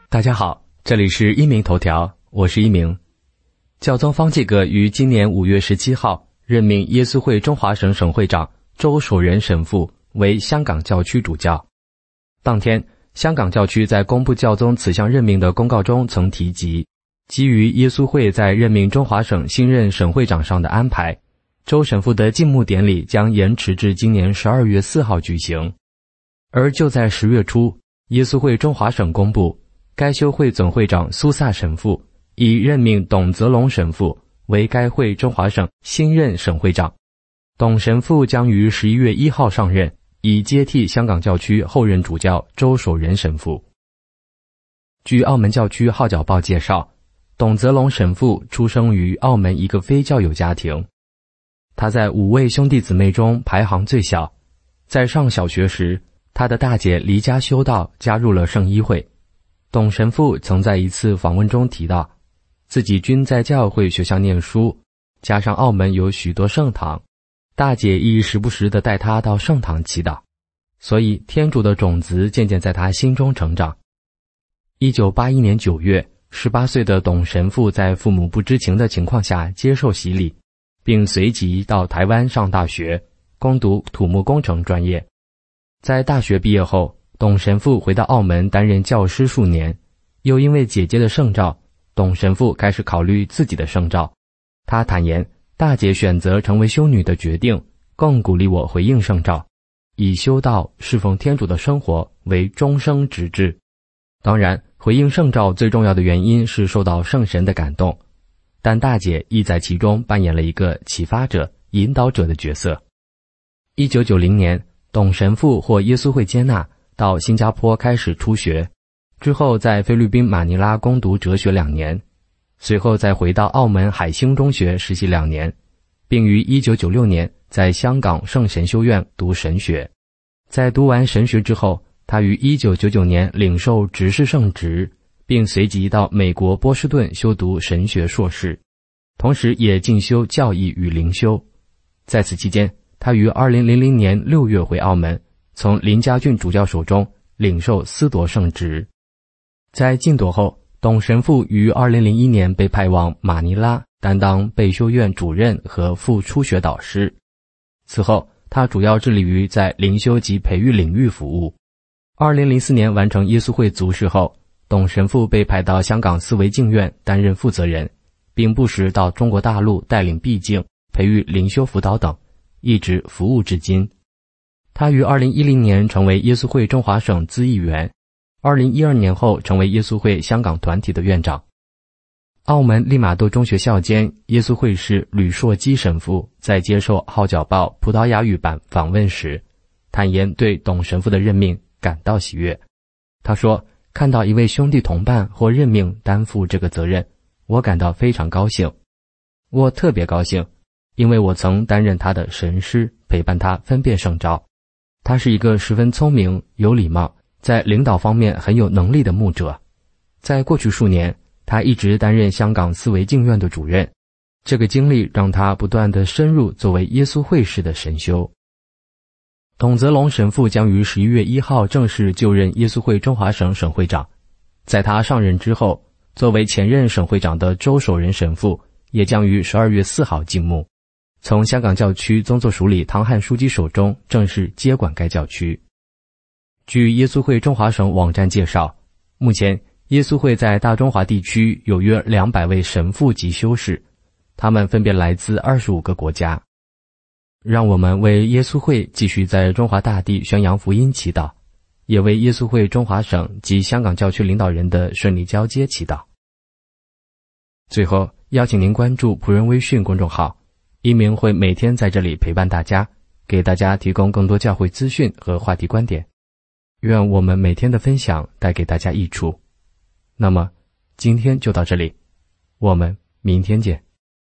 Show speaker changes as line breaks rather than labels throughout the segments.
大家好，这里是一鸣头条，我是一鸣。教宗方济各于今年5月17号任命耶稣会中华省省会长周守仁神父为香港教区主教。当天，香港教区在公布教宗此项任命的公告中曾提及，基于耶稣会在任命中华省新任省会长上的安排，周神父的敬牧典礼将延迟至今年12月4号举行。而就在10月初，耶稣会中华省公布，该修会总会长苏萨神父已任命董泽龙神父为该会中华省新任省会长。董神父将于11月1号上任，以接替香港教区后任主教周守仁神父。据澳门教区号角报介绍，董泽龙神父出生于澳门一个非教友家庭，他在5位兄弟姊妹中排行最小。在上小学时，他的大姐离家修道，加入了圣衣会。董神父曾在一次访问中提到，自己均在教会学校念书，加上澳门有许多圣堂，大姐亦时不时地带他到圣堂祈祷，所以天主的种子渐渐在他心中成长。1981年9月，18岁的董神父在父母不知情的情况下接受洗礼，并随即到台湾上大学，攻读土木工程专业。在大学毕业后，董神父回到澳门担任教师数年，又因为姐姐的圣召，董神父开始考虑自己的圣召。他坦言，大姐选择成为修女的决定，更鼓励我回应圣召，以修道侍奉天主的生活为终生直至。当然，回应圣召最重要的原因是受到圣神的感动，但大姐亦在其中扮演了一个启发者、引导者的角色。1990年，董神父获耶稣会接纳，到新加坡开始初学，之后在菲律宾马尼拉攻读哲学2年，随后再回到澳门海星中学实习2年，并于1996年在香港圣神修院读神学。在读完神学之后，他于1999年领受执事圣职，并随即到美国波士顿修读神学硕士，同时也进修教义与灵修。在此期间，他于2000年6月回澳门，从林家俊主教手中领受司铎圣职。在晋铎后，董神父于2001年被派往马尼拉担当贝修院主任和副初学导师。此后，他主要致力于在灵修及培育领域服务。2004年完成耶稣会族事后，董神父被派到香港思维敬院担任负责人，并不时到中国大陆带领避静、培育灵修辅导等，一直服务至今。他于2010年成为耶稣会中华省资议员，2012年后成为耶稣会香港团体的院长。澳门利玛窦中学校监耶稣会士吕硕基神父在接受号角报葡萄牙语版访问时，坦言对董神父的任命感到喜悦。他说，看到一位兄弟同伴或任命担负这个责任，我感到非常高兴。我特别高兴，因为我曾担任他的神师，陪伴他分辨圣召。他是一个十分聪明、有礼貌，在领导方面很有能力的牧者。在过去数年，他一直担任香港思维敬院的主任，这个经历让他不断地深入作为耶稣会士的神修。董泽龙神父将于11月1号正式就任耶稣会中华省省会长。在他上任之后，作为前任省会长的周守仁神父也将于12月4号静牧，从香港教区宗座署理唐汉书记手中正式接管该教区。据耶稣会中华省网站介绍，目前耶稣会在大中华地区有约200位神父及修士，他们分别来自25个国家。让我们为耶稣会继续在中华大地宣扬福音祈祷，也为耶稣会中华省及香港教区领导人的顺利交接祈祷。最后，邀请您关注仆人微讯公众号，一鸣会每天在这里陪伴大家，给大家提供更多教会资讯和话题观点。愿我们每天的分享带给大家益处。那么，今天就到这里，我们明天见。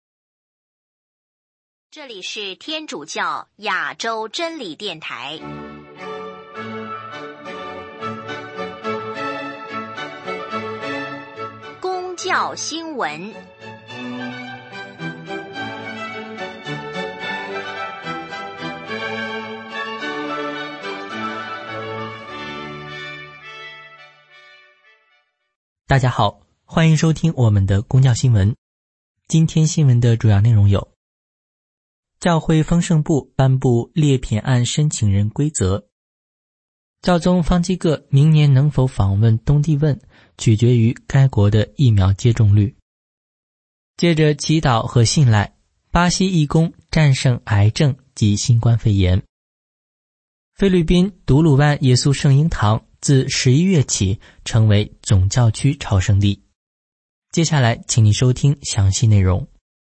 这里是天主教亚洲真理电台。公教新闻。
大家好，欢迎收听我们的公教新闻。今天新闻的主要内容有：教会丰盛部颁布列品案申请人规则；教宗方济各明年能否访问东帝汶，取决于该国的疫苗接种率。借着祈祷和信赖，巴西义工战胜癌症及新冠肺炎。菲律宾独鲁万耶稣圣婴堂自11月起成为总教区朝圣地。接下来请你收听详细内容。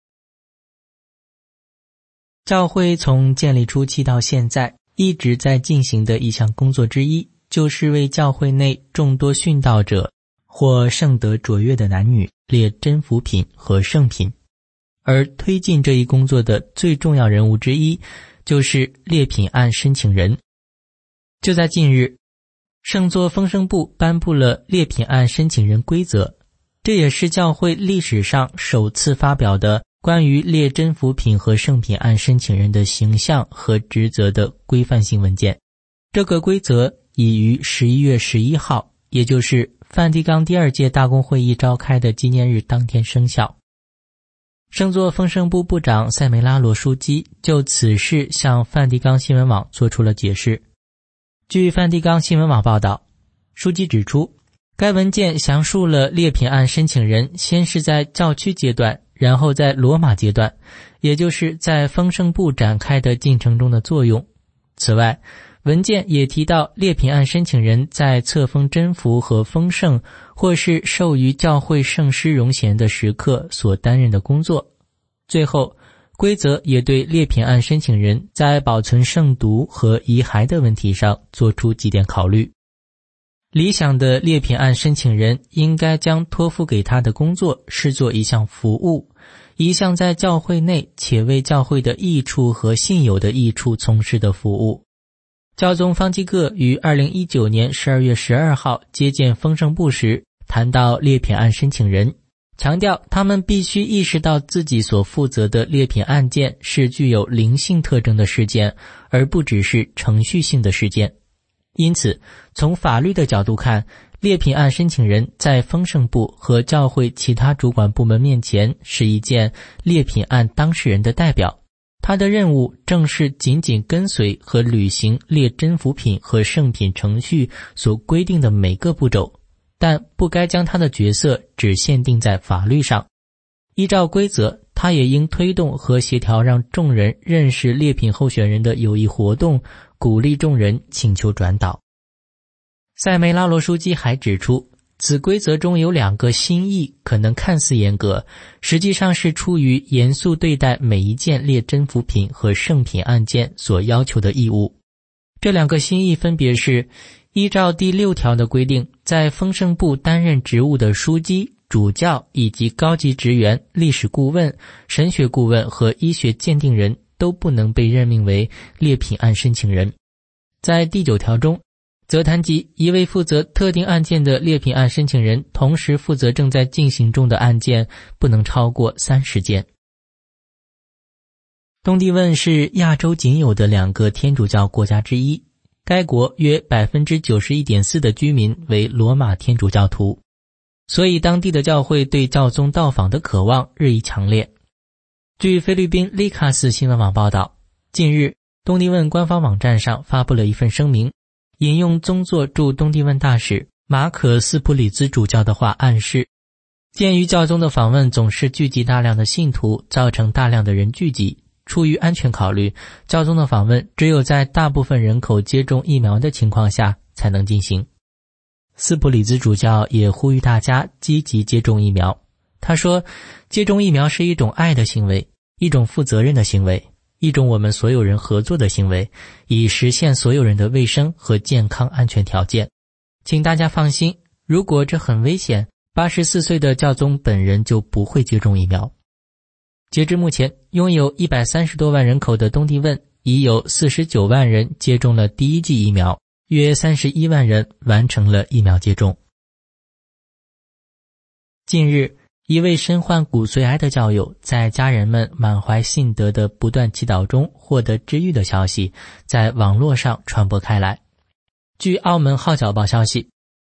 教会从建立初期到现在一直在进行的一项工作之一，就是为教会内众多殉道者或圣德卓越的男女列真福品和圣品。而推进这一工作的最重要人物之一，就是列品案申请人。就在近日，圣座丰盛部颁布了列品案申请人规则，这也是教会历史上首次发表的关于列真福品和圣品案申请人的形象和职责的规范性文件。这个规则已于11月11号，也就是梵蒂冈第2届大公会议召开的纪念日当天生效。圣座丰盛部部长塞梅拉罗书记就此事向梵蒂冈新闻网做出了解释。据梵蒂冈新闻网报道，书记指出，该文件详述了列品案申请人先是在教区阶段，然后在罗马阶段，也就是在丰盛部展开的进程中的作用。此外，文件也提到列品案申请人在册封真福和丰盛，或是授予教会圣师荣衔的时刻所担任的工作。最后，规则也对列品案申请人在保存圣毒和遗骸的问题上做出几点考虑。理想的列品案申请人应该将托付给他的工作视作一项服务，一项在教会内且为教会的益处和信友的益处从事的服务。教宗方济各于2019年12月12号接见丰盛部时谈到列品案申请人，强调他们必须意识到自己所负责的列品案件是具有灵性特征的事件，而不只是程序性的事件。因此，从法律的角度看，列品案申请人在丰盛部和教会其他主管部门面前是一件列品案当事人的代表，他的任务正是紧紧跟随和履行列真福品和圣品程序所规定的每个步骤，但不该将他的角色只限定在法律上。依照规则，他也应推动和协调让众人认识列品候选人的有益活动，鼓励众人请求转导。塞梅拉罗书记还指出，此规则中有2个新意，可能看似严格，实际上是出于严肃对待每一件列真福品和圣品案件所要求的义务。这2个新意分别是：依照第6条的规定，在丰盛部担任职务的书记、主教以及高级职员、历史顾问、神学顾问和医学鉴定人都不能被任命为列品案申请人。在第9条中，则谈及一位负责特定案件的列品案申请人同时负责正在进行中的案件不能超过30件。东帝汶是亚洲仅有的2个天主教国家之一，该国约 91.4% 的居民为罗马天主教徒，所以当地的教会对教宗到访的渴望日益强烈。据菲律宾利卡斯新闻网报道，近日东帝汶官方网站上发布了一份声明，引用宗座驻东帝汶大使马可斯普里兹主教的话暗示，鉴于教宗的访问总是聚集大量的信徒，造成大量的人聚集，出于安全考虑，教宗的访问只有在大部分人口接种疫苗的情况下才能进行。斯普里兹主教也呼吁大家积极接种疫苗。他说，接种疫苗是一种爱的行为，一种负责任的行为，一种我们所有人合作的行为，以实现所有人的卫生和健康安全条件。请大家放心，如果这很危险，84岁的教宗本人就不会接种疫苗。截至目前，拥有130多万人口的东帝汶已有49万人接种了第1剂疫苗，约31万人完成了疫苗接种。近日，一位身患骨髓癌的教友在家人们满怀信德的不断祈祷中获得治愈的消息在网络上传播开来。据澳门号角报消息，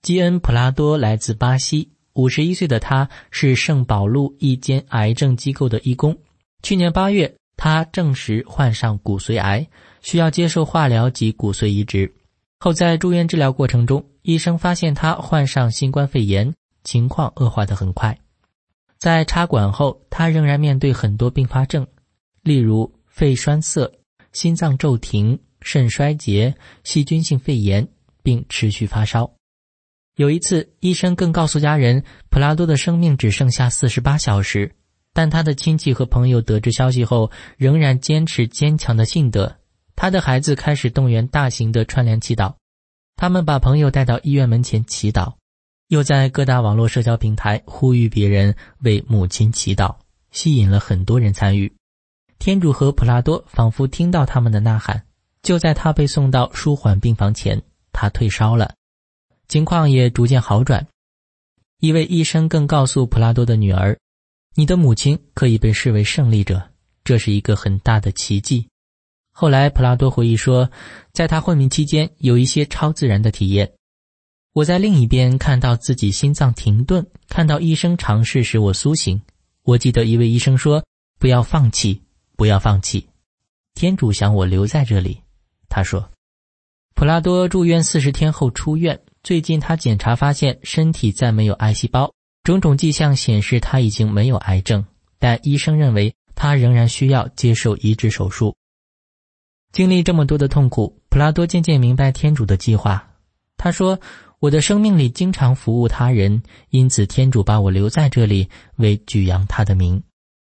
基恩·普拉多来自巴西，51岁的他是圣保禄一间癌症机构的义工。去年8月，他证实患上骨髓癌，需要接受化疗及骨髓移植。后在住院治疗过程中，医生发现他患上新冠肺炎，情况恶化得很快。在插管后，他仍然面对很多并发症，例如肺栓塞、心脏骤停、肾衰竭、细菌性肺炎，并持续发烧。有一次，医生更告诉家人，普拉多的生命只剩下48小时，但他的亲戚和朋友得知消息后，仍然坚持坚强的信德。他的孩子开始动员大型的串联祈祷，他们把朋友带到医院门前祈祷，又在各大网络社交平台呼吁别人为母亲祈祷，吸引了很多人参与。天主和普拉多仿佛听到他们的呐喊，就在他被送到舒缓病房前，他退烧了，情况也逐渐好转。一位医生更告诉普拉多的女儿，你的母亲可以被视为胜利者，这是一个很大的奇迹。后来普拉多回忆说，在他昏迷期间有一些超自然的体验。我在另一边看到自己心脏停顿，看到医生尝试使我苏醒。我记得一位医生说，不要放弃，不要放弃。天主想我留在这里，他说。普拉多住院40天后出院，最近他检查发现身体再没有癌细胞，种种迹象显示他已经没有癌症，但医生认为他仍然需要接受移植手术。经历这么多的痛苦，普拉多渐渐明白天主的计划。他说，我的生命里经常服务他人，因此天主把我留在这里，为举扬他的名。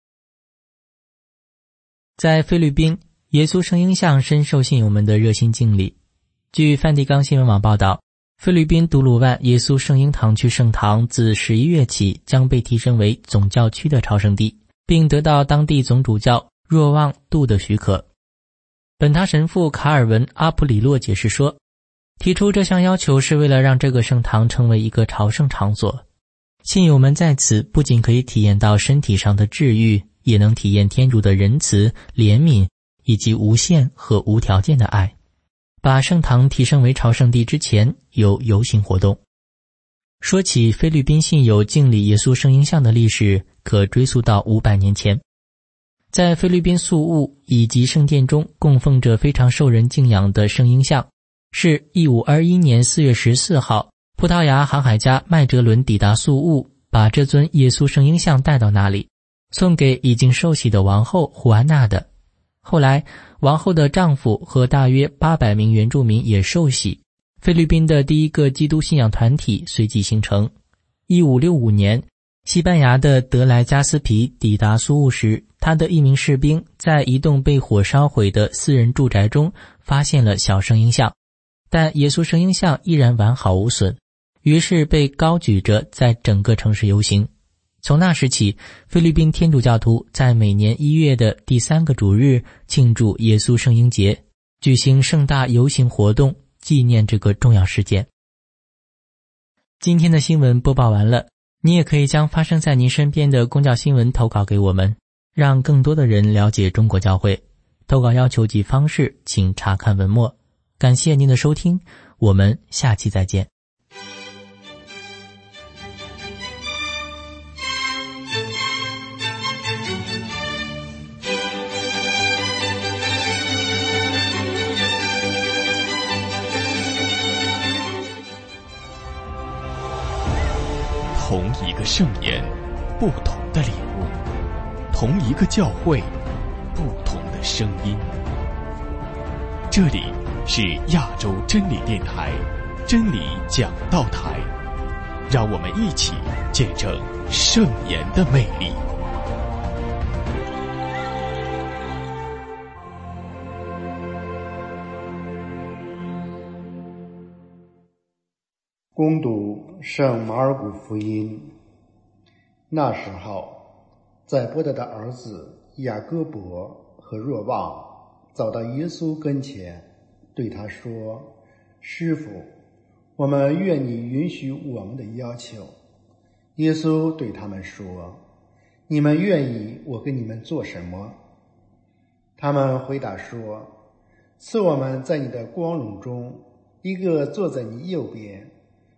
在菲律宾，耶稣圣婴像深受信友们的热心敬礼。据梵蒂冈新闻网报道，菲律宾独鲁万耶稣圣婴堂区圣堂自11月起将被提升为总教区的朝圣地，并得到当地总主教若望杜的许可。本堂神父卡尔文·阿普里洛解释说，提出这项要求是为了让这个圣堂成为一个朝圣场所。信友们在此不仅可以体验到身体上的治愈，也能体验天主的仁慈、怜悯以及无限和无条件的爱。把圣堂提升为朝圣地之前，有游行活动。说起菲律宾信友敬礼耶稣圣婴像的历史，可追溯到500年前。在菲律宾宿务以及圣殿中供奉着非常受人敬仰的圣婴像，是1521年4月14号，葡萄牙航海家麦哲伦抵达宿务，把这尊耶稣圣婴像带到那里，送给已经受洗的王后胡安娜的。后来，王后的丈夫和大约800名原住民也受洗，菲律宾的第一个基督信仰团体随即形成。1565年，西班牙的德莱加斯皮抵达苏务时，他的一名士兵在一栋被火烧毁的私人住宅中发现了小圣婴像，但耶稣圣婴像依然完好无损，于是被高举着在整个城市游行。从那时起，菲律宾天主教徒在每年1月的第3个主日庆祝耶稣圣婴节，举行盛大游行活动，纪念这个重要事件。今天的新闻播报完了，你也可以将发生在您身边的公教新闻投稿给我们，让更多的人了解中国教会。投稿要求及方式请查看文末。感谢您的收听，我们下期再见。
同一个圣言，不同的领悟；同一个教会，不同的声音。这里是亚洲真理电台真理讲道台，让我们一起见证圣言的魅力。
恭读圣马尔谷福音。那时候，载伯德的儿子雅各伯和若望走到耶稣跟前，对他说：“师父，我们愿你允许我们的要求。”耶稣对他们说：“你们愿意我给你们做什么？”他们回答说：“赐我们在你的光荣中，一个坐在你右边，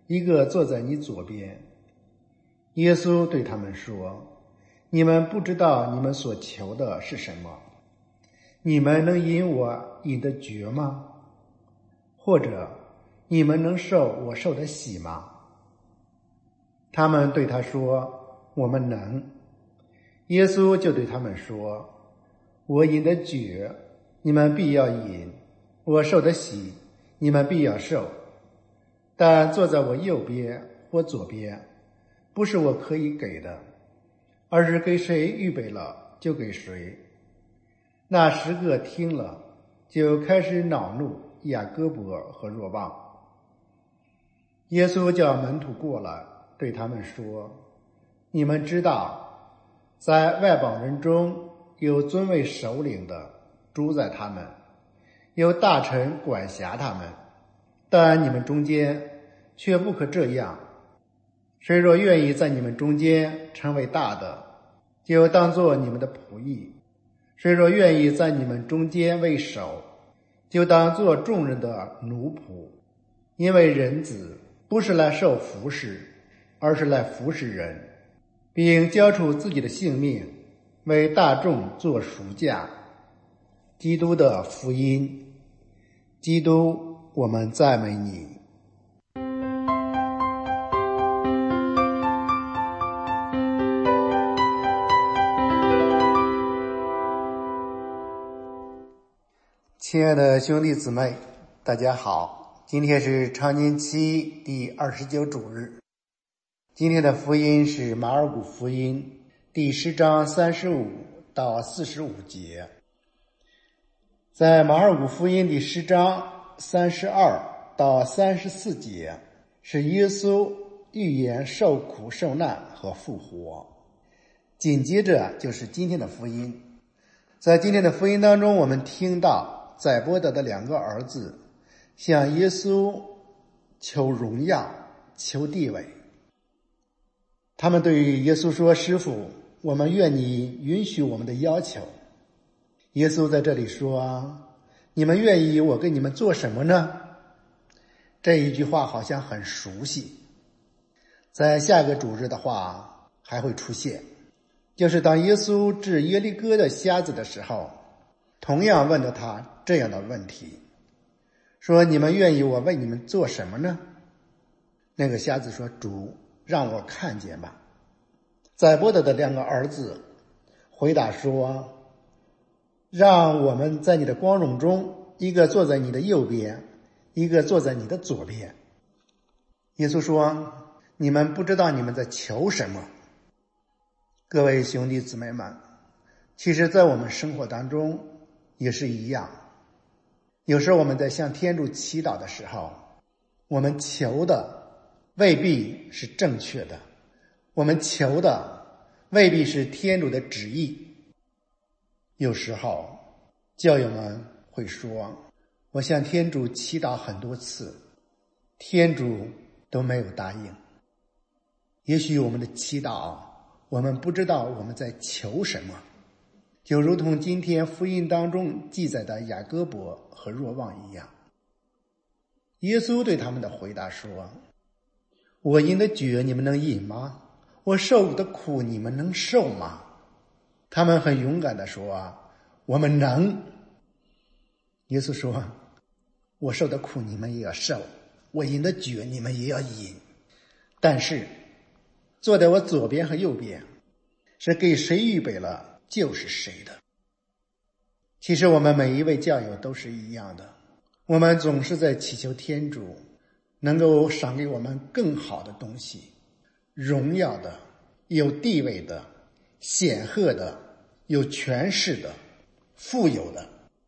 一个坐在你左边。”耶稣对他们说：“你们不知道你们所求的是什么，你们能因我饮的爵吗？或者你们能受我受的洗吗？”他们对他说：“我们能。”耶稣就对他们说：“我饮的爵，你们必要饮；我受的洗，你们必要受。但坐在我右边或左边，不是我可以给的，而是给谁预备了就给谁。”那10个听了，就开始恼怒雅各伯和若望。耶稣叫门徒过来，对他们说：“你们知道，在外邦人中有尊为首领的，主宰他们；有大臣管辖他们。但你们中间却不可这样。谁若愿意在你们中间成为大的，就当作你们的仆役；谁若愿意在你们中间为首，就当作众人的奴仆。因为人子不是来受服侍，而是来服侍人，并交出自己的性命，为大众做赎价。”基督的福音。基督，我们赞美你。亲爱的兄弟姊妹，大家好，今天是常年期第29主日。今天的福音是马尔谷福音第10章35到45节。在马尔谷福音第10章32到34节，是耶稣预言受苦受难和复活。紧接着就是今天的福音。在今天的福音当中，我们听到载伯德的2个儿子向耶稣求荣耀、求地位。他们对于耶稣说：“师父，我们愿你允许我们的要求。”耶稣在这里说：“你们愿意我给你们做什么呢？”这一句话好像很熟悉，在下个主日的话还会出现，就是当耶稣治耶利哥的瞎子的时候，同样问了他这样的问题，说：“你们愿意我为你们做什么呢？”那个瞎子说：“主，让我看见吧。”载伯德的2个儿子回答说：“让我们在你的光荣中，一个坐在你的右边，一个坐在你的左边。”耶稣说：“你们不知道你们在求什么。”各位兄弟姊妹们，其实在我们生活当中也是一样。有时候我们在向天主祈祷的时候，我们求的未必是正确的，我们求的未必是天主的旨意。有时候教友们会说：“我向天主祈祷很多次，天主都没有答应。”也许我们的祈祷，我们不知道我们在求什么，就如同今天福音当中记载的雅各伯和若望一样。耶稣对他们的回答说：“我饮的爵你们能饮吗？我受的苦你们能受吗？”他们很勇敢地说：“我们能。”耶稣说：“我受的苦你们也要受，我饮的爵你们也要饮。但是坐在我左边和右边，是给谁预备了就是谁的。”其实我们每一位教友都是一样的，我们总是在祈求天主能够赏给我们更好的东西，荣耀的、有地位的、显赫的、有权势的、富有的。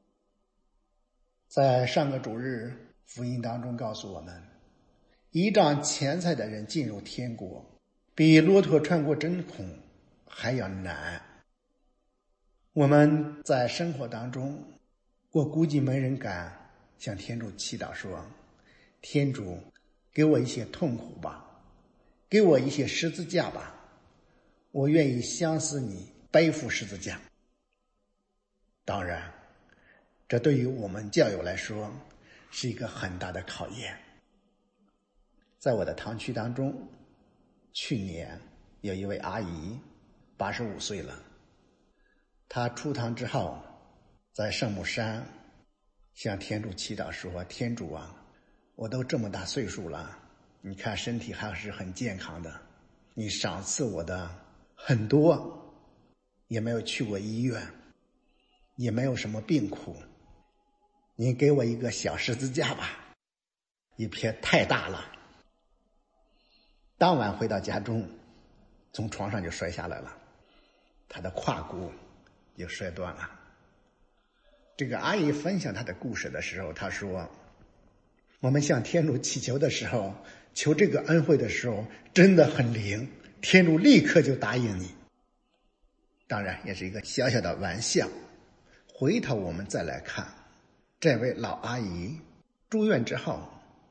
在上个主日福音当中告诉我们，依仗钱财的人进入天国，比骆驼穿过针孔还要难。我们在生活当中，我估计没人敢向天主祈祷说：“天主，给我一些痛苦吧，给我一些十字架吧，我愿意相思你，背负十字架。”当然，这对于我们教友来说是一个很大的考验。 在我的堂区当中，去年有一位阿姨85岁了，她出堂之后在圣母山向天主祈祷说，天主啊，我都这么大岁数了，你看身体还是很健康的，你赏赐我的很多，也没有去过医院，也没有什么病苦，你给我一个小十字架吧，一撇太大了。当晚回到家中，从床上就摔下来了，他的胯骨就摔断了。这个阿姨分享她的故事的时候，她说，我们向天主祈求的时候，求这个恩惠的时候真的很灵，天主立刻就答应你。当然也是一个小小的玩笑。回头我们再来看，这位老阿姨住院之后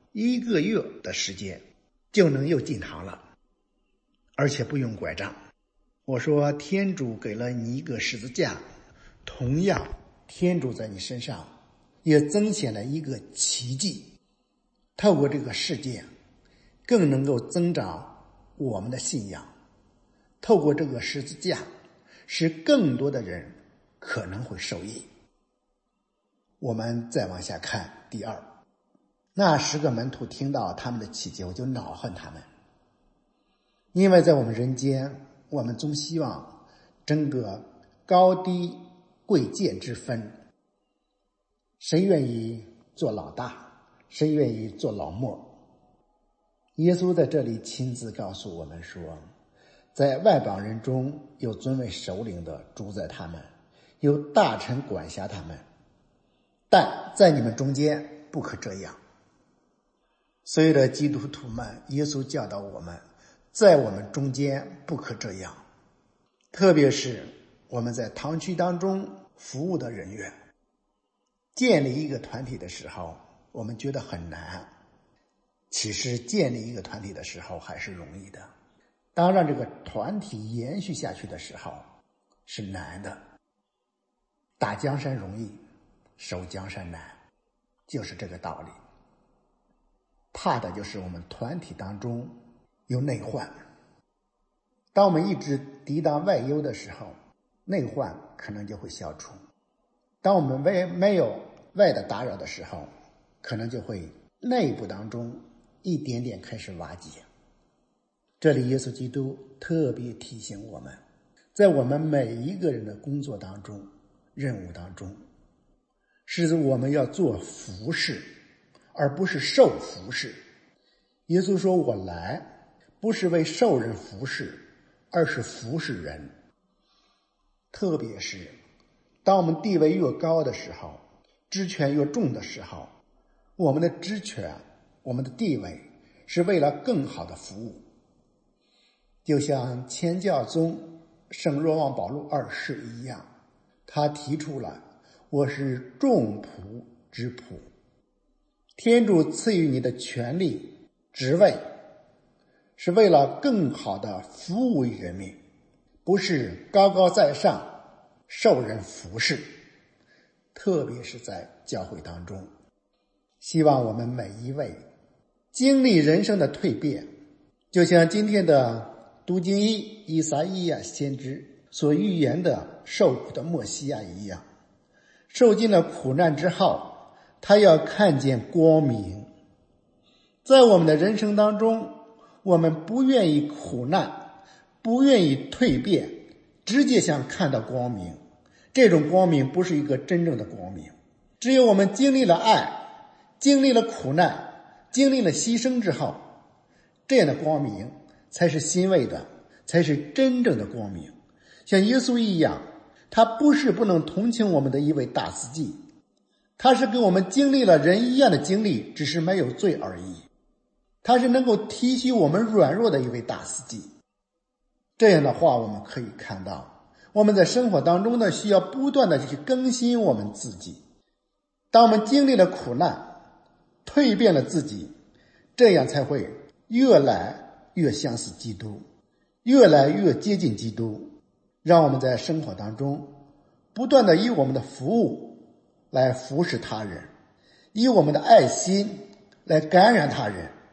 1个月的时间就能又进堂了，而且不用拐杖。我说天主给了你一个十字架，同样天主在你身上也增显了一个奇迹，透过这个事件更能够增长我们的信仰，透过这个十字架使更多的人可能会受益。我们再往下看第二，那10个门徒听到他们的祈求就恼恨他们，因为在我们人间，我们总希望争个高低贵贱之分，谁愿意做老大，谁愿意做老末。耶稣在这里亲自告诉我们说，在外邦人中有尊为首领的主宰他们，有大臣管辖他们，但在你们中间不可这样。所有的基督徒们，耶稣教导我们，在我们中间不可这样，特别是我们在堂区当中服务的人员，建立一个团体的时候，我们觉得很难，其实建立一个团体的时候还是容易的，当让这个团体延续下去的时候是难的。打江山容易，守江山难，就是这个道理。怕的就是我们团体当中有内患，当我们一直抵挡外忧的时候，内患可能就会消除，当我们没有外的打扰的时候，可能就会内部当中一点点开始瓦解。这里耶稣基督特别提醒我们，在我们每一个人的工作当中，任务当中，是我们要做服事，而不是受服事。耶稣说，我来不是为受人服事，而是服事人。特别是当我们地位越高的时候，职权越重的时候，我们的职权，我们的地位是为了更好的服务。就像前教宗圣若望保禄2世一样，他提出了我是众仆之仆。天主赐予你的权利职位是为了更好的服务于人民，不是高高在上受人服侍。特别是在教会当中，希望我们每一位经历人生的蜕变，就像今天的读经医以撒意亚先知所预言的受苦的默西亚一样，受尽了苦难之后，他要看见光明。在我们的人生当中，我们不愿意苦难，不愿意蜕变，直接想看到光明。这种光明不是一个真正的光明，只有我们经历了爱，经历了苦难，经历了牺牲之后，这样的光明才是欣慰的，才是真正的光明。像耶稣一样，他不是不能同情我们的一位大司祭，他是跟我们经历了人一样的经历，只是没有罪而已。他是能够体恤我们软弱的一位大司祭。这样的话，我们可以看到，我们在生活当中呢，需要不断的去更新我们自己。当我们经历了苦难，蜕变了自己，这样才会越来越相似基督，越来越接近基督。让我们在生活当中不断的以我们的服务来服侍他人，以我们的爱心来感染他人，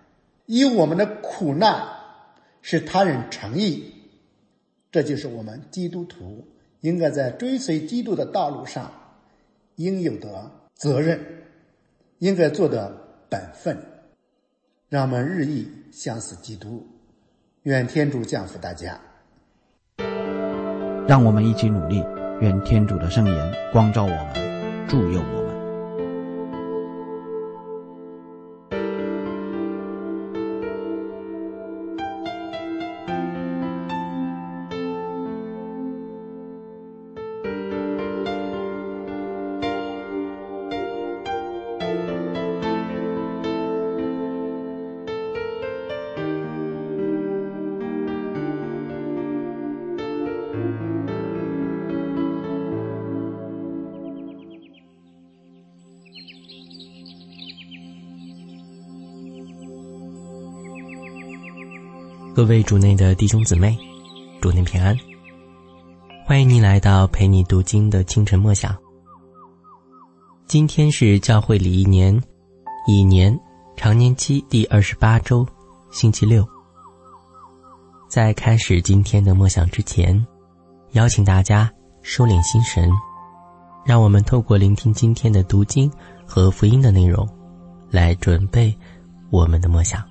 以我们的苦难使他人称义。这就是我们基督徒应该在追随基督的道路上应有的责任，应该做的本分。让我们日益相似基督。愿天主降福大家。
让我们一起努力，愿天主的圣言光照我们，助佑我们。
各位主内的弟兄姊妹，主内平安，欢迎您来到陪你读经的清晨默想。今天是教会里乙年常年期第28周，星期六。在开始今天的默想之前，邀请大家收敛心神，让我们透过聆听今天的读经和福音的内容，来准备我们的默想。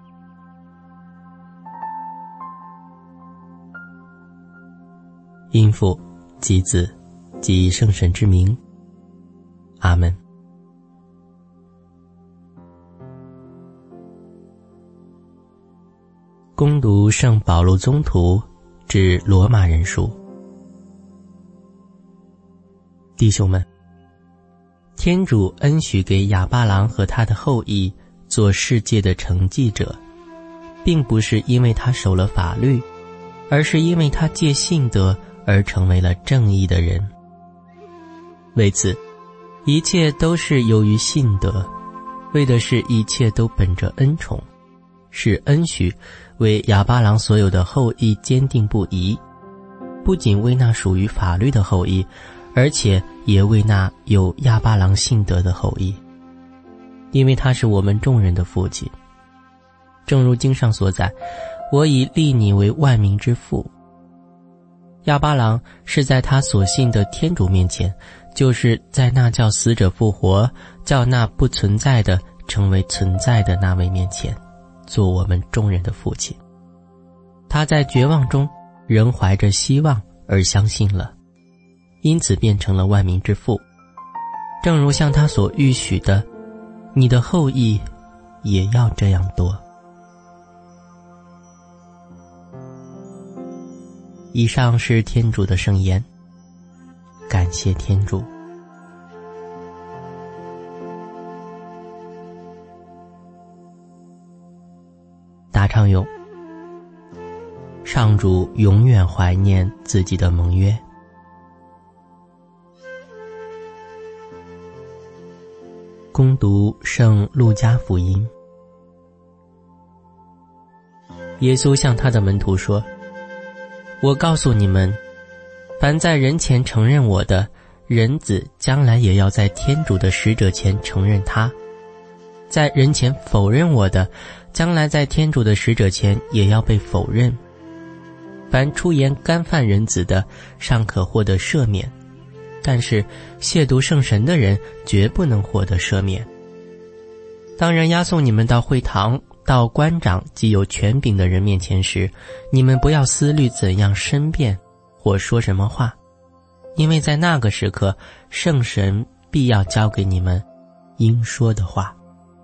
因父及子及圣神之名，阿们。恭读圣保禄宗徒致罗马人书。弟兄们，天主恩许给亚巴郎和他的后裔做世界的承继者，并不是因为他守了法律，而是因为他借信德而成为了正义的人。为此，一切都是由于信德，为的是一切都本着恩宠，使恩许为亚巴郎所有的后裔坚定不移，不仅为那属于法律的后裔，而且也为那有亚巴郎信德的后裔，因为他是我们众人的父亲。正如经上所载，我已立你为万民之父。亚巴郎是在他所信的天主面前，就是在那叫死者复活，叫那不存在的成为存在的那位面前，做我们众人的父亲。他在绝望中仍怀着希望而相信了，因此变成了万民之父。正如像他所预许的，你的后裔也要这样多。以上是天主的圣言，感谢天主。答唱咏：上主永远怀念自己的盟约。恭读圣路加福音。耶稣向他的门徒说，我告诉你们，凡在人前承认我的，人子将来也要在天主的使者前承认他；在人前否认我的，将来在天主的使者前也要被否认。凡出言干犯人子的，尚可获得赦免，但是亵渎圣神的人绝不能获得赦免。当人押送你们到会堂，到官长及有权柄的人面前时，你们不要思虑怎样申辩或说什么话，因为在那个时刻，圣神必要交给你们应说的话。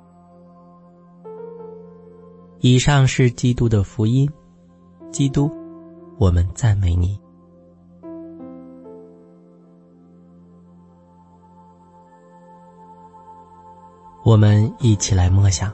以上是基督的福音。基督，我们赞美你。我们一起来默想。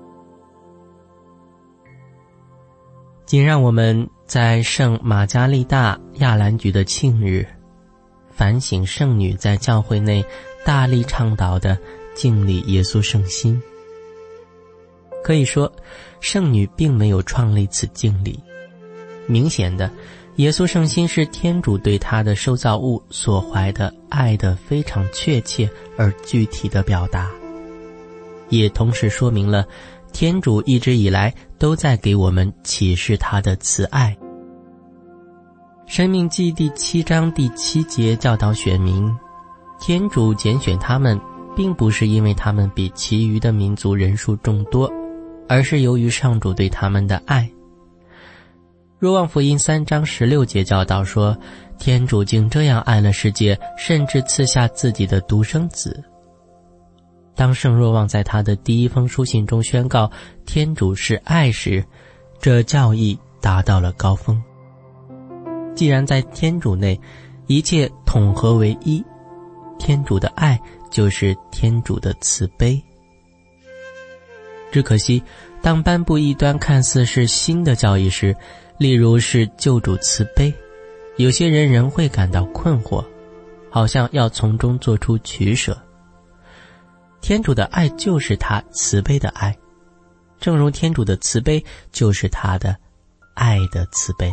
仅让我们在圣玛加丽大亚兰局的庆日，反省圣女在教会内大力倡导的敬礼耶稣圣心。可以说，圣女并没有创立此敬礼。明显的，耶稣圣心是天主对他的受造物所怀的爱的非常确切而具体的表达，也同时说明了天主一直以来都在给我们启示他的慈爱。申命记第7章第7节教导选民，天主拣选他们，并不是因为他们比其余的民族人数众多，而是由于上主对他们的爱。若望福音3章16节教导说，天主竟这样爱了世界，甚至赐下自己的独生子。当圣若望在他的第一封书信中宣告天主是爱时，这教义达到了高峰。既然在天主内一切统合为一，天主的爱就是天主的慈悲。只可惜，当颁布一端看似是新的教义时，例如是救主慈悲，有些人仍会感到困惑，好像要从中做出取舍。天主的爱就是他慈悲的爱，正如天主的慈悲就是他的爱的慈悲。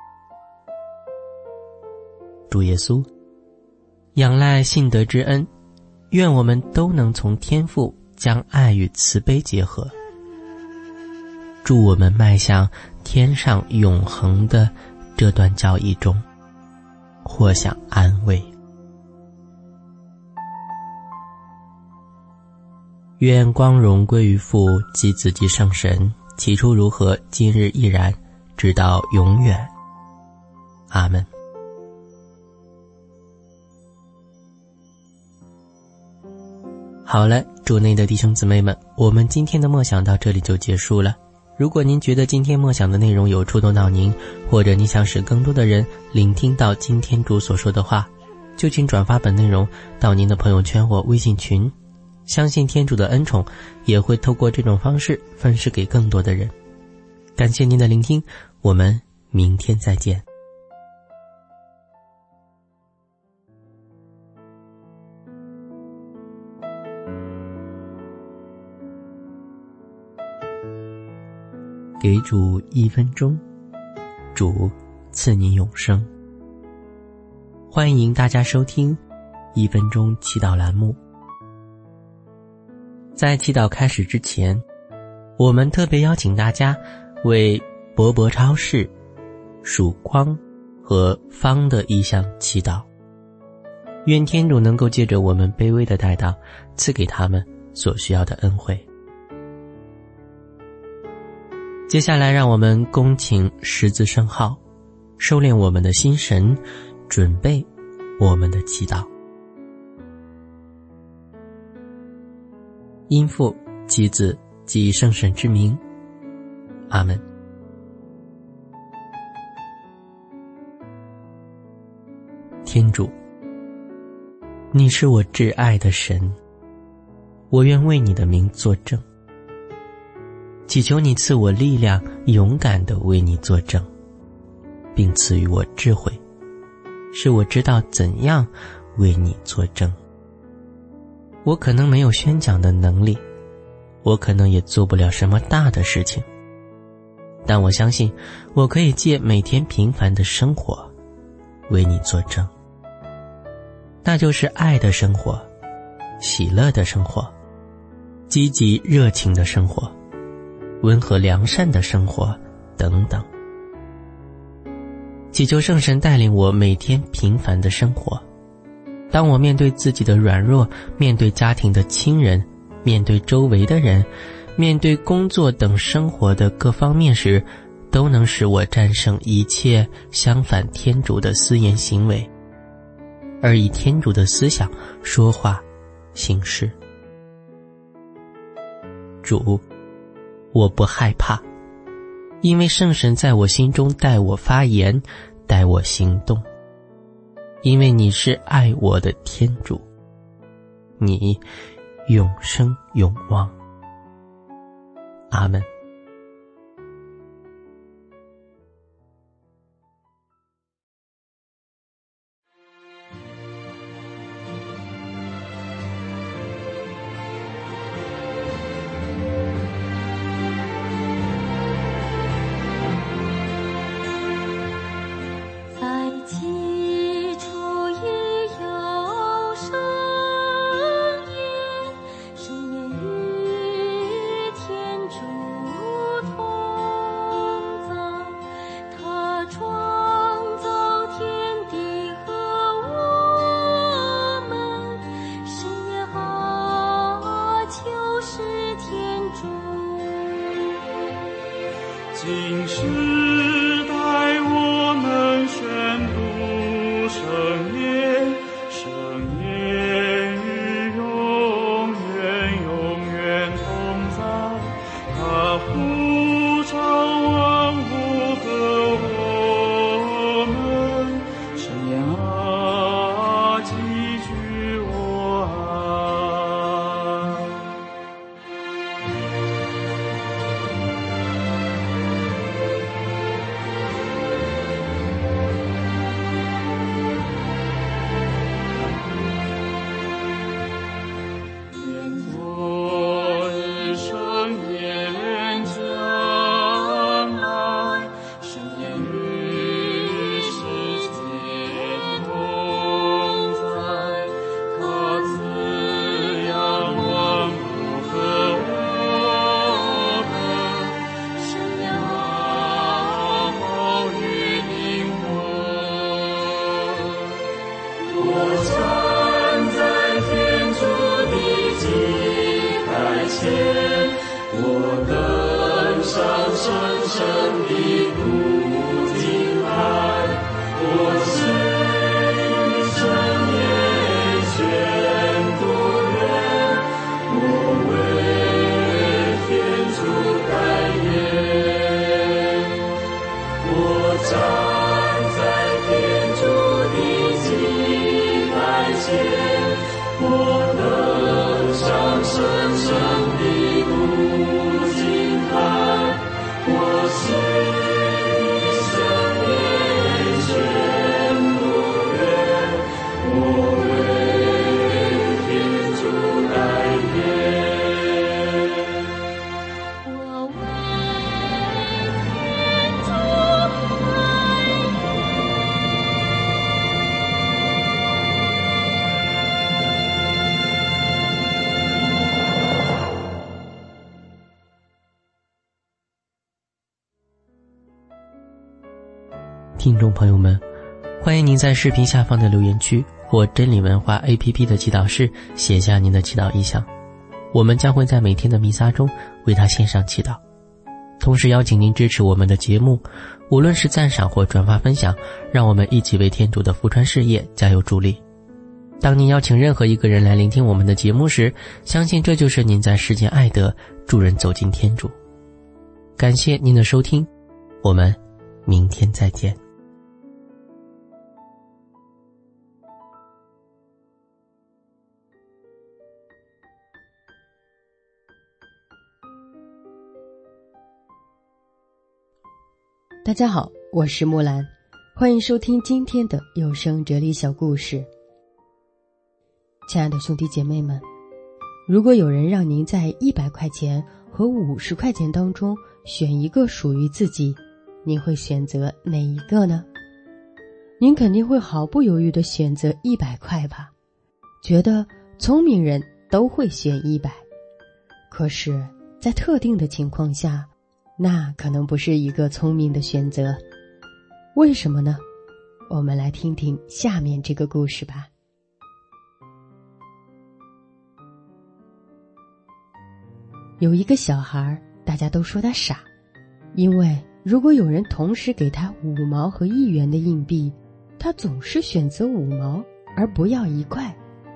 主耶稣，仰赖信德之恩，愿我们都能从天父将爱与慈悲结合，祝我们迈向天上永恒的这段教义中获享安慰。愿光荣归于父及子及圣神，起初如何，今日亦然，直到永远。阿们。好了，主内的弟兄姊妹们，我们今天的默想到这里就结束了。如果您觉得今天默想的内容有触动到您，或者您想使更多的人聆听到今天主所说的话，就请转发本内容到您的朋友圈或微信群。相信天主的恩宠也会透过这种方式分施给更多的人。感谢您的聆听，我们明天再见。给主1分钟，主赐你永生。欢迎大家收听1分钟祈祷栏目。在祈祷开始之前，我们特别邀请大家为博博超市、曙光和方的意向祈祷，愿天主能够借着我们卑微的代祷，赐给他们所需要的恩惠。接下来让我们恭请十字圣号，收敛我们的心神，准备我们的祈祷。因父及子及圣神之名，阿们。天主，你是我挚爱的神，我愿为你的名作证，祈求你赐我力量，勇敢地为你作证，并赐予我智慧，使我知道怎样为你作证。我可能没有宣讲的能力，我可能也做不了什么大的事情，但我相信我可以借每天平凡的生活为你作证，那就是爱的生活，喜乐的生活，积极热情的生活，温和良善的生活等等。祈求圣神带领我每天平凡的生活，当我面对自己的软弱，面对家庭的亲人，面对周围的人，面对工作等生活的各方面时，都能使我战胜一切相反天主的思言行为，而以天主的思想说话行事。主，我不害怕，因为圣神在我心中带我发言，带我行动。因为你是爱我的天主，你永生永望。阿们。
生言与天主
听众朋友们，欢迎您在视频下方的留言区或真理文化 APP 的祈祷室写下您的祈祷意向，我们将会在每天的弥撒中为他献上祈祷。同时邀请您支持我们的节目，无论是赞赏或转发分享，让我们一起为天主的福传事业加油助力。当您邀请任何一个人来聆听我们的节目时，相信这就是您在世间爱德，助人走进天主。感谢您的收听，我们明天再见。
大家好，我是木兰，欢迎收听今天的有声哲理小故事。亲爱的兄弟姐妹们，如果有人让您在100块钱和50块钱当中选一个属于自己，您会选择哪一个呢？您肯定会毫不犹豫地选择100块吧，觉得聪明人都会选100。可是在特定的情况下，那可能不是一个聪明的选择。为什么呢？我们来听听下面这个故事吧。有一个小孩，大家都说他傻，因为如果有人同时给他5毛和1元的硬币，他总是选择5毛而不要1块。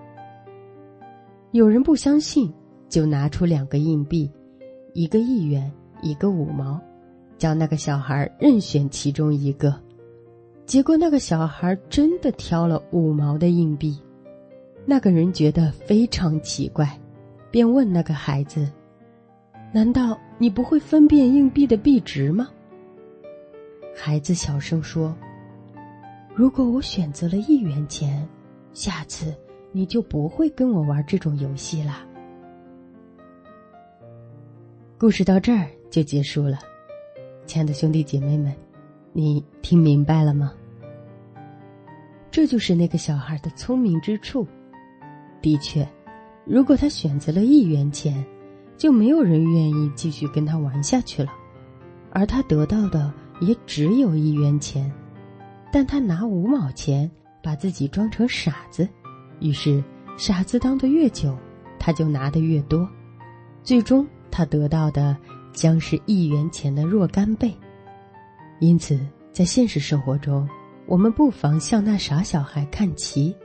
有人不相信，就拿出2个硬币，一个1元，一个5毛，叫那个小孩任选其中一个。结果那个小孩真的挑了5毛的硬币。那个人觉得非常奇怪，便问那个孩子，难道你不会分辨硬币的币值吗？孩子小声说，如果我选择了1元钱，下次你就不会跟我玩这种游戏啦。故事到这儿就结束了。亲爱的兄弟姐妹们，你听明白了吗？这就是那个小孩的聪明之处。的确，如果他选择了1元钱，就没有人愿意继续跟他玩下去了，而他得到的也只有1元钱。但他拿5毛钱把自己装成傻子，于是傻子当得越久，他就拿得越多，最终他得到的将是1元钱的若干倍。因此在现实生活中，我们不妨向那傻小孩看齐，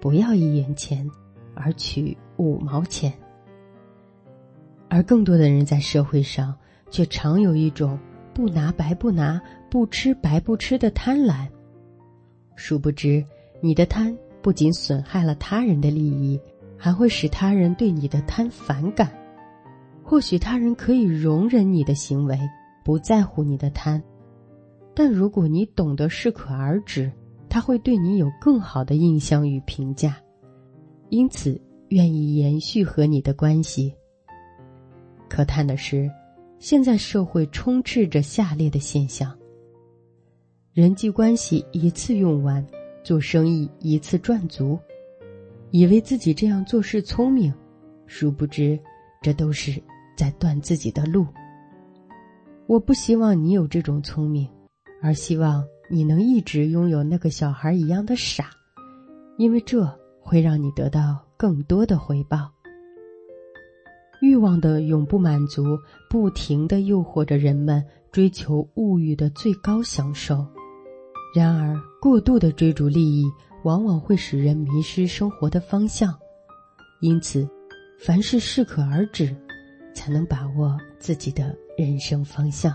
不要1元钱，而取5毛钱。而更多的人在社会上却常有一种不拿白不拿，不吃白不吃的贪婪。殊不知，你的贪不仅损害了他人的利益，还会使他人对你的贪反感。或许他人可以容忍你的行为，不在乎你的贪，但如果你懂得适可而止，他会对你有更好的印象与评价，因此愿意延续和你的关系。可叹的是，现在社会充斥着下列的现象：人际关系一次用完，做生意一次赚足，以为自己这样做事聪明，殊不知这都是在断自己的路。我不希望你有这种聪明，而希望你能一直拥有那个小孩一样的傻，因为这会让你得到更多的回报。欲望的永不满足，不停地诱惑着人们追求物欲的最高享受。然而，过度的追逐利益，往往会使人迷失生活的方向。因此，凡事适可而止，才能把握自己的人生方向。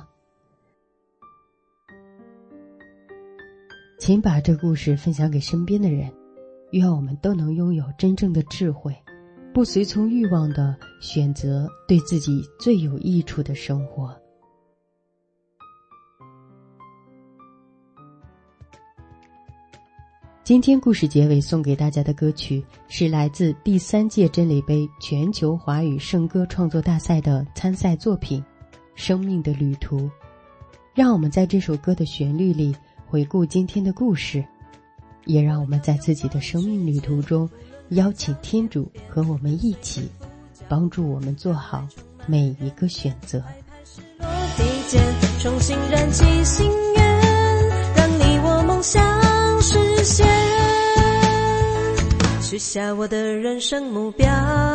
请把这故事分享给身边的人，愿我们都能拥有真正的智慧，不随从欲望的选择对自己最有益处的生活。今天故事结尾送给大家的歌曲是来自第3届真理杯全球华语圣歌创作大赛的参赛作品《生命的旅途》。让我们在这首歌的旋律里回顾今天的故事，也让我们在自己的生命旅途中邀请天主和我们一起，帮助我们做好每一个选择。
地间重新燃起心愿，让你我梦想实现，许下我的人生目标，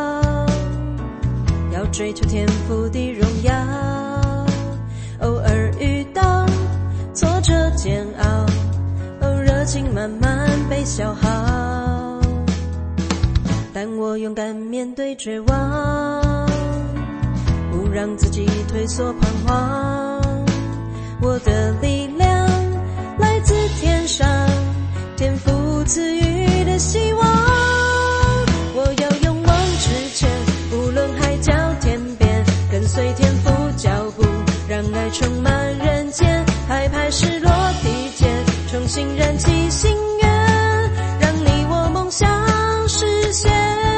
要追求天父的荣耀，偶尔遇到挫折煎熬，热情慢慢被消耗，但我勇敢面对绝望，不让自己退缩彷徨，我的力量来自天上，天父赐予的希望，我要勇往直前，无论海角天边，跟随天父脚步，让爱充满人间，拍拍失落地间，重新燃起心愿，让你我梦想实现。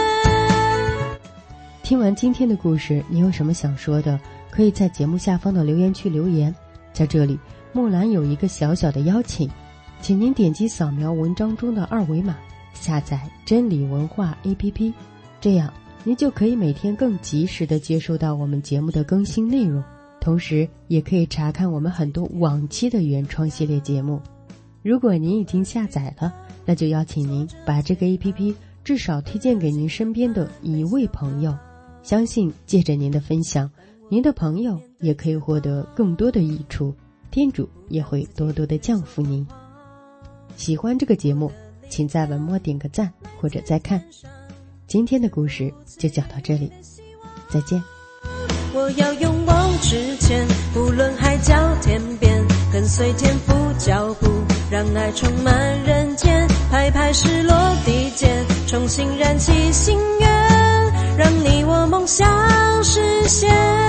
听完今天的故事，你有什么想说的，可以在节目下方的留言区留言。在这里，木兰有一个小小的邀请，请您点击扫描文章中的2维码，下载真理文化 APP， 这样您就可以每天更及时地接收到我们节目的更新内容，同时也可以查看我们很多往期的原创系列节目。如果您已经下载了，那就邀请您把这个 APP 至少推荐给您身边的1位朋友，相信借着您的分享，您的朋友也可以获得更多的益处，天主也会多多的降福您。喜欢这个节目，请在文末点个赞或者再看。今天的故事就讲到这里，再见。
我要勇往直前，无论海角天边，跟随天父脚步，让爱充满人间，拍拍失落地间，重新燃起心愿，让你我梦想实现。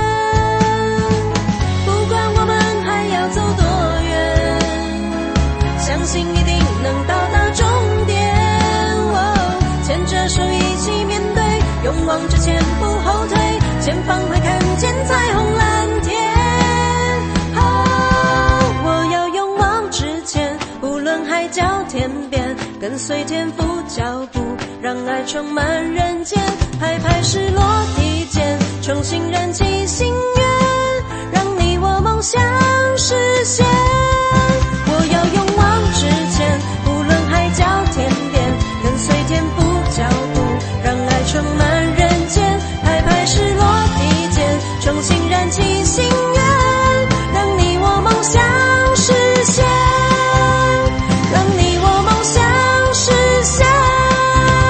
不管我们还要走多远，相信一定能到达终点。牵着手一起面对，勇往直前不后退，前方会看见彩虹蓝天。我要勇往直前，无论海角天边，跟随天父脚步，让爱充满人间，拍拍失落地间，重新燃起心愿，让你我梦想实现。我要勇往直前，无论海角天边，跟随天父脚步，让爱充满人间，拍拍失落地间，重新燃起心愿，让你我梦想实现，让你我梦想实现。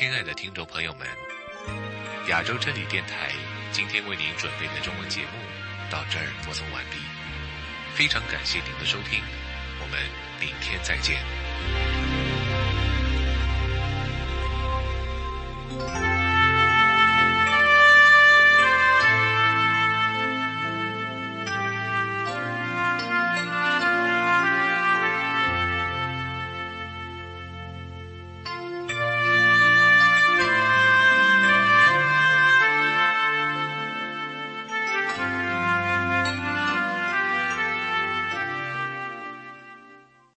亲爱的听众朋友们，亚洲真理电台今天为您准备的中文节目到这儿播送完毕，非常感谢您的收听，我们明天再见。